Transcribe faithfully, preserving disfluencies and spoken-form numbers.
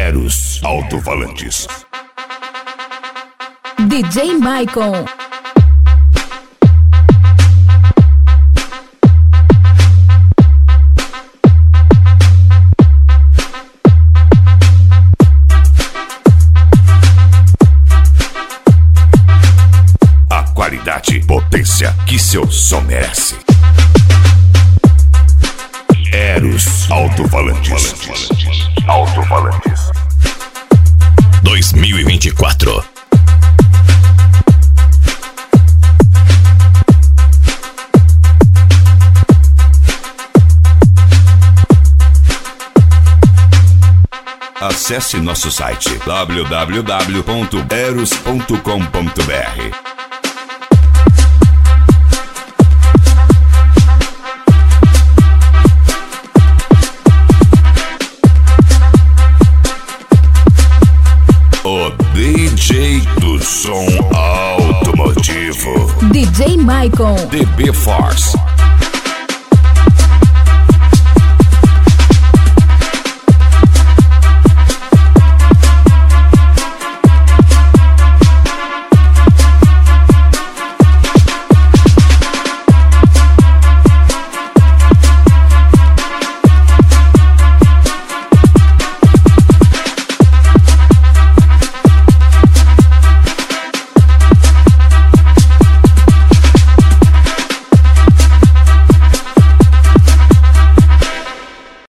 Eros Alto-Falantes. D J Maicon. A qualidade, potência que seu som merece. Eros Alto-Falantes. Alto-Falantes. dois mil e vinte e quatro. Acesse nosso site w w w ponto eros ponto com ponto b r. O D J do som automotivo, D J Maicon. D B Force.